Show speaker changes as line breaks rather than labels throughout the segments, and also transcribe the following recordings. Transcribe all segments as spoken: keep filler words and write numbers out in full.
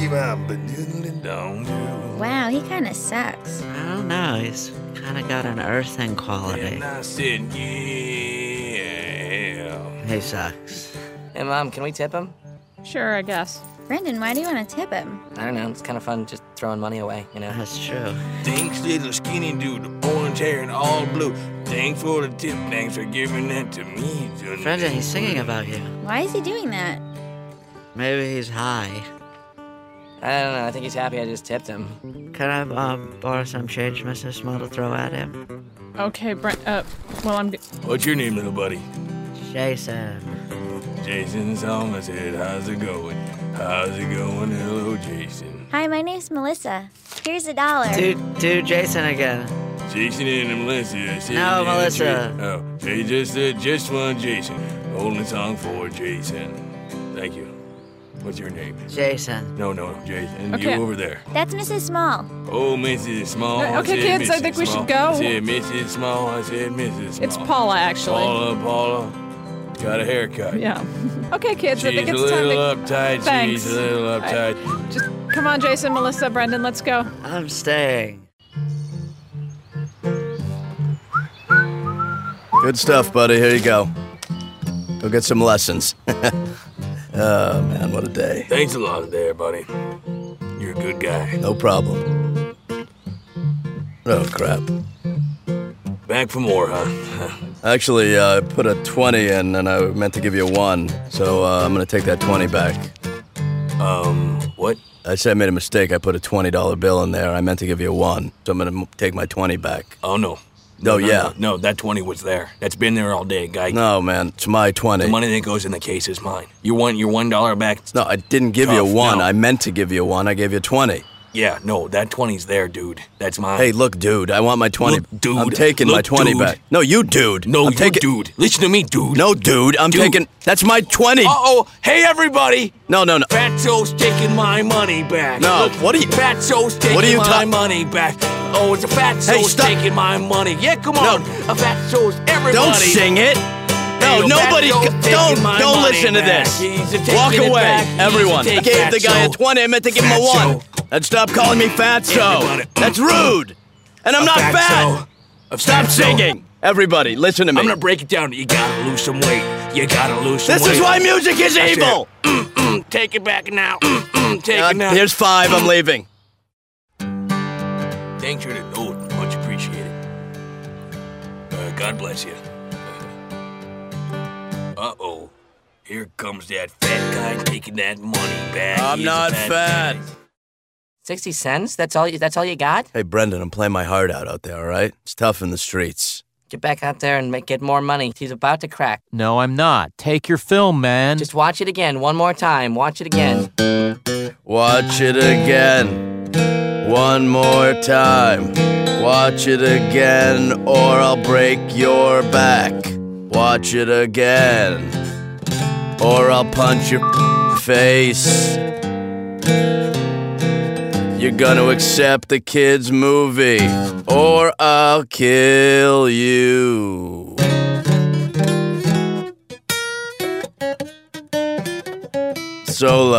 Wow, he kind of sucks.
I don't know. He's kind of got an earthing quality.
And I said, yeah.
He sucks.
Hey, Mom, can we tip him?
Sure, I guess.
Brendan, why do you want to tip him?
I don't know. It's kind of fun just throwing money away, you know?
That's true.
Thanks, little skinny dude, orange hair and all blue. Thanks for the tip. Thanks for giving that to me.
Brendan, he's singing about you.
Why is he doing that?
Maybe he's high.
I don't know. I think he's happy I just tipped him.
Can I um, borrow some change, Missus Small, to throw at him?
Okay, Brent, uh, well, I'm... G-
What's your name, little buddy?
Jason.
Jason's home. I said, how's it going? How's it going? Hello, Jason.
Hi, my name's Melissa. Here's a dollar.
Do, do Jason again.
Jason and Melissa. Said,
No,
yeah,
Melissa.
Oh, they just said just one Jason. Only song for Jason. Thank you. What's your name?
Jason.
No, no, Jason.
Okay.
You over there.
That's Missus Small.
Oh, Missus Small.
Uh, okay,
I said
kids, I
Missus
think we should
Small.
go.
I said Missus Small. I said Missus Small.
It's Paula, actually.
Paula, Paula. Got a haircut.
Yeah. Okay, kids, I
She's
think
a
it's
little
time to...
uptight.
Thanks.
She's a little
I-
uptight.
Just come on, Jason, Melissa, Brendan, let's go.
I'm staying.
Good stuff, buddy. Here you go. Go get some lessons. Oh, man, what a day.
Thanks a lot there, buddy. You're a good guy.
No problem. Oh, crap.
Back for more, huh?
Actually, uh, I put a twenty in, and I meant to give you a one, so uh, I'm going to take that twenty back.
Um, what?
I said I made a mistake. I put a twenty dollar bill in there. I meant to give you a one, so I'm going to take my twenty back.
Oh, no.
No,
no,
yeah.
No, no, that twenty was there. That's been there all day, guy.
No, man, it's my twenty.
The money that goes in the case is mine. You want your one dollar back?
No, I didn't give you
Tough,
a one.
no.
I meant to give you a one. I gave you a twenty.
Yeah, no, that twenty's there, dude. That's mine.
Hey, look, dude, I want my twenty.
Look, dude.
I'm taking
Look,
my twenty
dude.
back. No, you, dude.
No,
I'm
you,
taking...
dude. Listen to me, dude.
No, dude, I'm
Dude.
taking... That's my twenty.
Uh-oh. Hey, everybody.
No, no, no.
Fatso's taking my money back.
No,
Look,
what are you-
Fatso's taking
What are you
my
ta-
money back. Oh, it's a Fatso's
Hey, stop.
taking my money. Yeah, come on. A Fatso's everybody.
Don't sing it. No,
Hey,
nobody...
Fatso's taking
Don't,
my
don't
money
listen to
back.
this.
He's a taking
Walk
it
away,
back. He's a
everyone. I
take
gave the guy a
Fatso.
twenty. I meant to give him a
Fatso.
one. And stop calling me Fatso.
Everybody.
That's rude. And I'm
A
not
Fatso.
fat.
A
Stop
Fatso.
singing. Everybody, listen to me.
I'm gonna break it down. You gotta lose some weight. You gotta lose some
This
weight.
is why music is
That's
evil.
it. Mm, mm, take it back now. Mm, mm, take
Uh,
it now.
here's five. I'm leaving.
Thanks for the note. Much appreciated. Uh, God bless you. Uh-oh. Here comes that fat guy taking that money back.
I'm
He's a
not fat.
guy.
Sixty cents? That's all you, that's all you got?
Hey, Brendan, I'm playing my heart out out there, all right? It's tough in the streets.
Get back out there and make, get more money. He's about to crack.
No, I'm not. Take your film, man.
Just watch it again. One more time. Watch it again.
Watch it again. One more time. Watch it again, or I'll break your back. Watch it again, or I'll punch your face. You're gonna accept the kid's movie, or I'll kill you. Solo.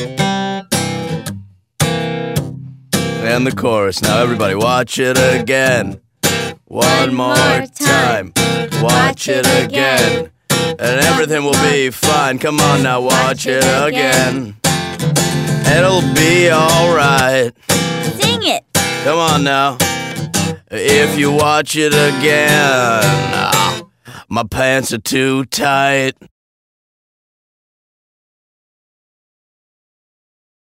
And the chorus. Now everybody, watch it again. One more time. Watch it again. And everything will be fine. Come on now, watch it again. It'll be alright.
Sing it.
Come on now. If you watch it again. Ah, my pants are too tight.